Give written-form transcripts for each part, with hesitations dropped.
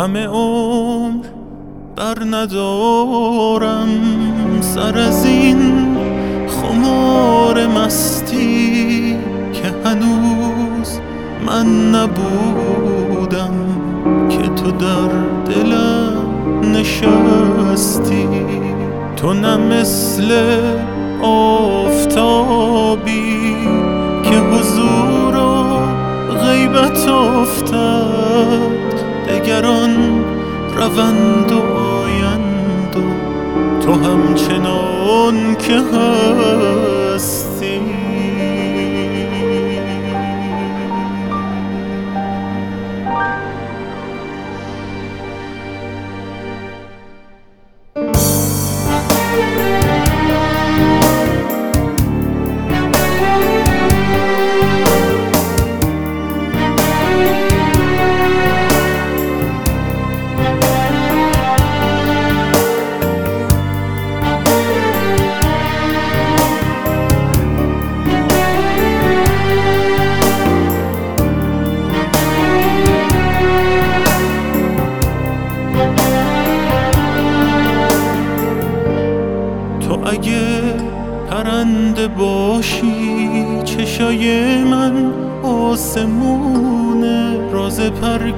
همه عمر بر ندارم سر از این خمار مستی که هنوز من نبودم که تو در دلم نشستی. تو نه مثل آفتابی که حضور و غیبت افتد، دگران روند و آیند و تو همچنان که هستی. تو اگه پرنده باشی چشای من آسمونه، راز پر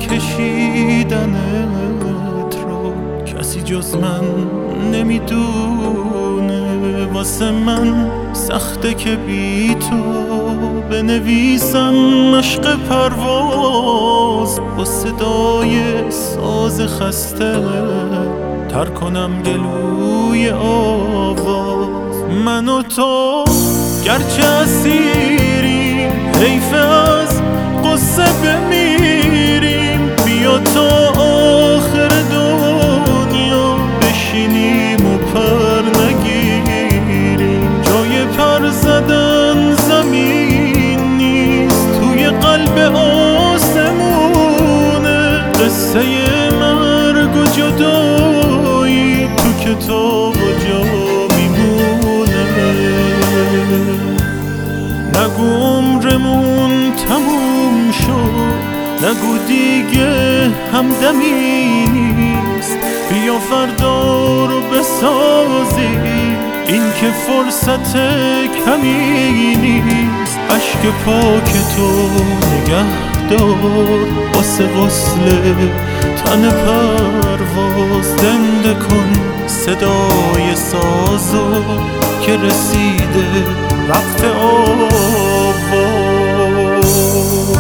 کشیدنت رو کسی جز من نمیدونه. واسه من سخته که بی تو بنویسم مشق پرواز، با صدای ساز خسته تر کنم گلوی آواز. من و تو گرچه اسیریم، حیف از قصه بمیریم. بیا تا آخر دنیا بشینیم و پر نگیریم. جای پر زدن زمین نیست، توی قلب آسمونه. قصه مرگ و جدایی تو کتاب و جا میمونه. نگو عمرمون تموم شد، نگو دیگه همدمی نیست. بیا فردا رو بسازیم، این که فرصت کمی نیست. اشک پاک تو نگه دار واسه غسل تن پرواز. زنده کن صدای سازو که رسیده وقت آواز.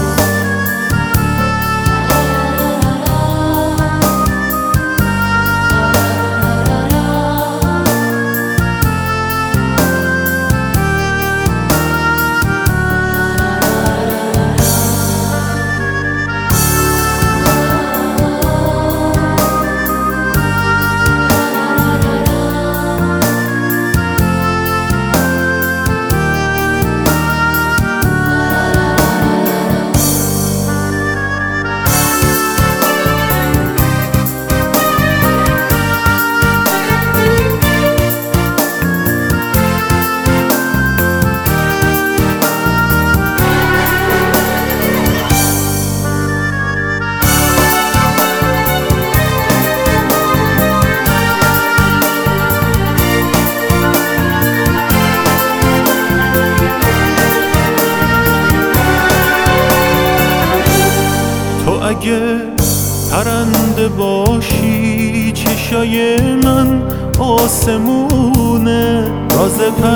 اگه پرنده باشی چشای من آسمونه، راز پر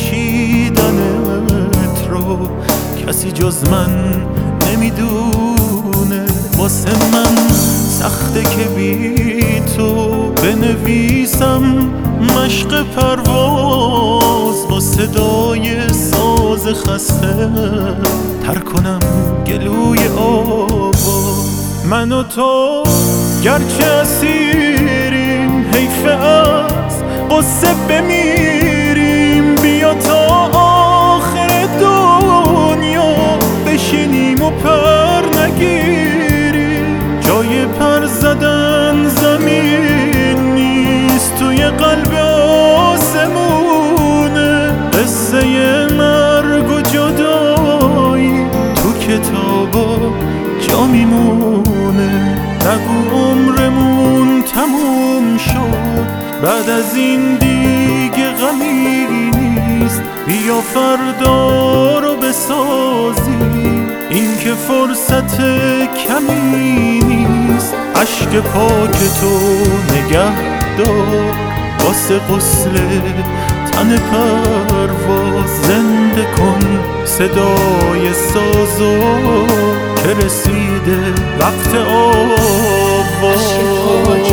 کشیدنت رو کسی جز من نمیدونه. واسه من سخته که بی تو بنویسم مشق پرواز، با صدای ساز خسته تر کنم گلوی آواز. من و تو گرچه اسیریم، حیف از قصه بمیریم. بیا تا آخر دنیا بشینیم و پر نگیریم. جای پر زدن زمین نیست، توی قلب آسمونه. قصه مرگ و جدایی تو کتابا جا میمونه. نگو عمر نشد. بعد از این دیگه غمی نیست، بیا فردا رو بسازی. این که فرصت کمی نیست، اشک پاک تو نگه دار واسه غسل تن پرواز. زنده کن صدای سازو که رسیده وقت آواز.